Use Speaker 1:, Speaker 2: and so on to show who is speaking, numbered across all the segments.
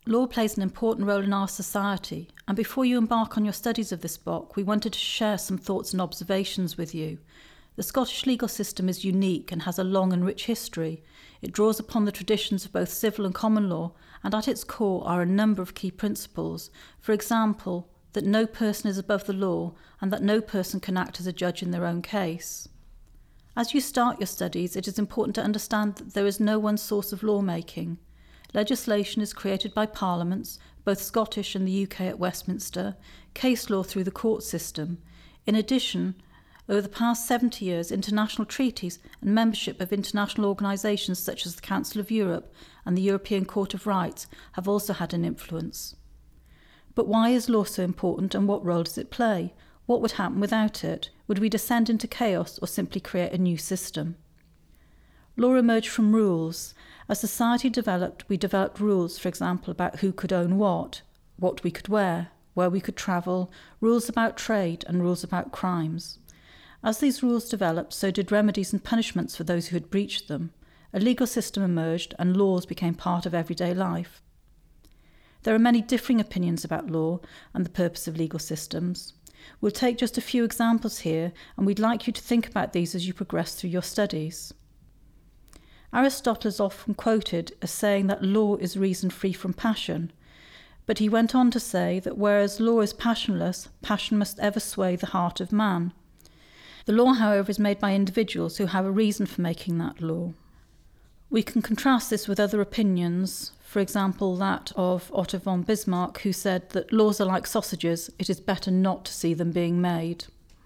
Speaker 1: Law plays an important role in our society, and before you embark on your studies of this book, we wanted to share some thoughts and observations with you. The Scottish legal system is unique and has a long and rich history. It draws upon the traditions of both civil and common law, and at its core are a number of key principles. For example, that no person is above the law and that no person can act as a judge in their own case. As you start your studies, it is important to understand that there is no one source of lawmaking. Legislation is created by parliaments, both Scottish and the UK at Westminster, case law through the court system. In addition, over the past 70 years, international treaties and membership of international organisations such as the Council of Europe and the European Court of Rights have also had an influence. But why is law so important, and what role does it play? What would happen without it? Would we descend into chaos or simply create a new system? Law emerged from rules. As society developed, we developed rules, for example, about who could own what we could wear, where we could travel, rules about trade and rules about crimes. As these rules developed, so did remedies and punishments for those who had breached them. A legal system emerged and laws became part of everyday life. There are many differing opinions about law and the purpose of legal systems. We'll take just a few examples here, and we'd like you to think about these as you progress through your studies. Aristotle is often quoted as saying that law is reason free from passion, but he went on to say that whereas law is passionless, passion must ever sway the heart of man. The law, however, is made by individuals who have a reason for making that law. We can contrast this with other opinions, for example that of Otto von Bismarck, who said that laws are like sausages, it is better not to see them being made.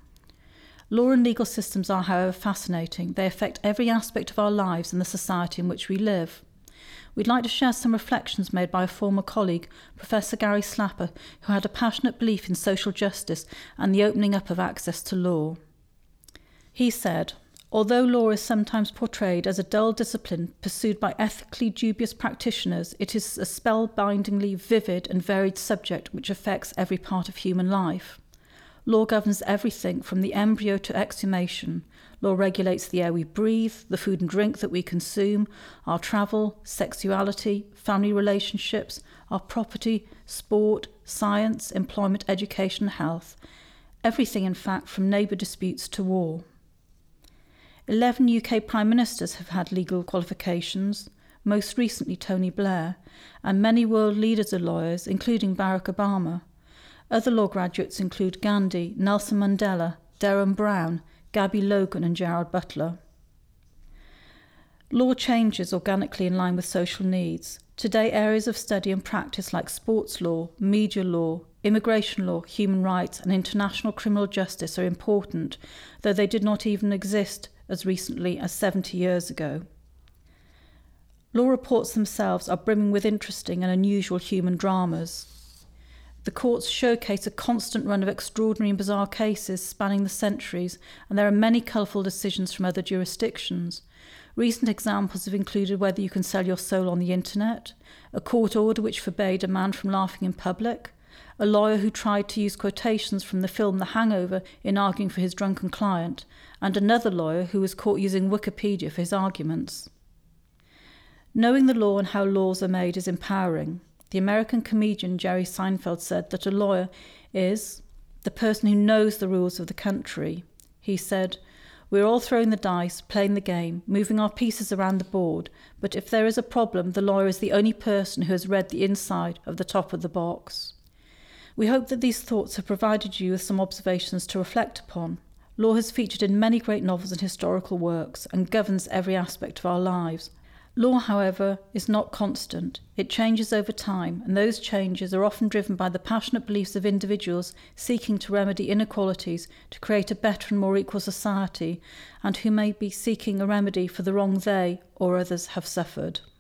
Speaker 1: Law and legal systems are, however, fascinating. They affect every aspect of our lives and the society in which we live. We'd like to share some reflections made by a former colleague, Professor Gary Slapper, who had a passionate belief in social justice and the opening up of access to law. He said, "Although law is sometimes portrayed as a dull discipline pursued by ethically dubious practitioners, it is a spellbindingly vivid and varied subject which affects every part of human life. Law governs everything from the embryo to exhumation. Law regulates the air we breathe, the food and drink that we consume, our travel, sexuality, family relationships, our property, sport, science, employment, education and health. Everything, in fact, from neighbour disputes to war. 11 UK Prime Ministers have had legal qualifications, most recently Tony Blair, and many world leaders are lawyers, including Barack Obama. Other law graduates include Gandhi, Nelson Mandela, Derren Brown, Gabby Logan and Gerard Butler. Law changes organically in line with social needs. Today, areas of study and practice like sports law, media law, immigration law, human rights and international criminal justice are important, though they did not even exist as recently as 70 years ago. Law reports themselves are brimming with interesting and unusual human dramas. The courts showcase a constant run of extraordinary and bizarre cases spanning the centuries, and there are many colourful decisions from other jurisdictions. Recent examples have included whether you can sell your soul on the internet, a court order which forbade a man from laughing in public, a lawyer who tried to use quotations from the film The Hangover in arguing for his drunken client, and another lawyer who was caught using Wikipedia for his arguments. Knowing the law and how laws are made is empowering. The American comedian Jerry Seinfeld said that a lawyer is the person who knows the rules of the country. He said, "We're all throwing the dice, playing the game, moving our pieces around the board, but if there is a problem, the lawyer is the only person who has read the inside of the top of the box." We hope that these thoughts have provided you with some observations to reflect upon. Law has featured in many great novels and historical works and governs every aspect of our lives. Law, however, is not constant. It changes over time, and those changes are often driven by the passionate beliefs of individuals seeking to remedy inequalities to create a better and more equal society, and who may be seeking a remedy for the wrong they or others have suffered.